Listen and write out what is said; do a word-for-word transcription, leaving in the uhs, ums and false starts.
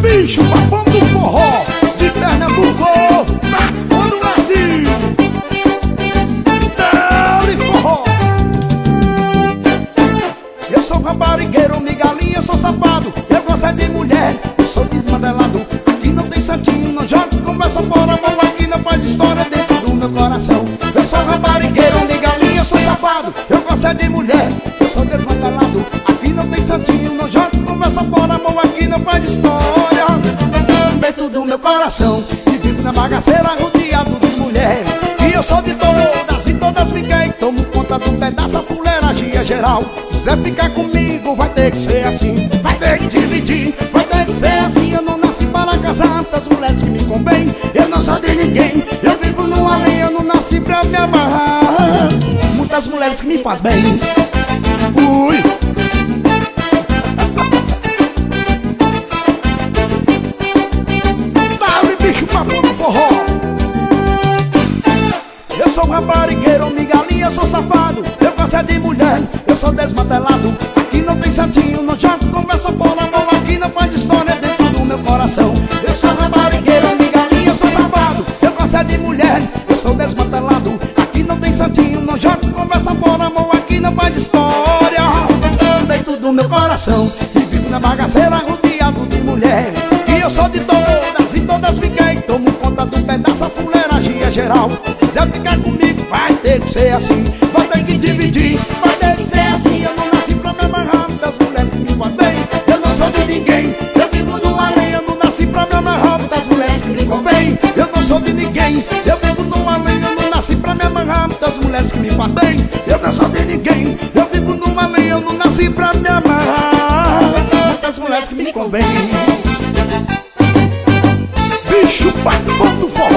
bicho papão do forró de Pernambuco, pra todo o Brasil. Dale forró. Eu sou raparigueiro, migalhinha, eu sou safado. Eu gosto de mulher, eu sou desmantelado. Aqui não tem santinho, não joga conversa fora. Mão aqui não faz história dentro do meu coração. Eu sou raparigueiro, migalhinha, eu sou safado. Eu gosto de mulher, eu sou desmantelado. Aqui não tem santinho, não joga conversa fora. Mão aqui não faz história dentro do meu coração. E vivo na bagaceira rodeado de mulheres. E eu sou de todas e todas me querem. Tomo conta do pedaço, a fuleiragem é geral. Se ficar comigo vai ter que ser assim. Vai ter que dividir, vai ter que ser assim. Eu não nasci para casar, das mulheres que me convém. Eu não sou de ninguém, eu vivo numa lei. Eu não nasci pra me amarrar. Muitas mulheres que me faz bem. Ui. Dale bicho papo no forró. Eu sou raparigueiro, migalhinha, eu sou safado. Eu gosto de mulher, eu sou desmantelado. Aqui não tem santinho, não jogo conversa fora. Mão aqui não faz história dentro do meu coração. Eu sou raparigueiro, migalhinha, eu sou safado. Eu gosto de mulher, eu sou desmantelado. Aqui não tem santinho, não jogo conversa fora. Mão aqui não faz história dentro do meu coração. E vivo na bagaceira rodeado de mulheres. E eu sou de todas e todas me querem. Tomo conta do pedaço, a fuleiragem é geral. Se ficar comigo vai ter que ser assim. Vai ter que dividir, vai ter que ser assim. Eu não nasci pra me amarrar das mulheres que me faz bem. Eu não sou de ninguém, eu vivo numa lei. Eu não nasci pra me amarrar das mulheres que me convém. Eu não sou de ninguém, eu vivo numa lei. Eu não nasci pra me amarrar das mulheres que me faz bem. Eu não sou de ninguém, eu vivo numa lei. Eu não nasci pra me amarrar das mulheres que me convém. Bicho papão do forró.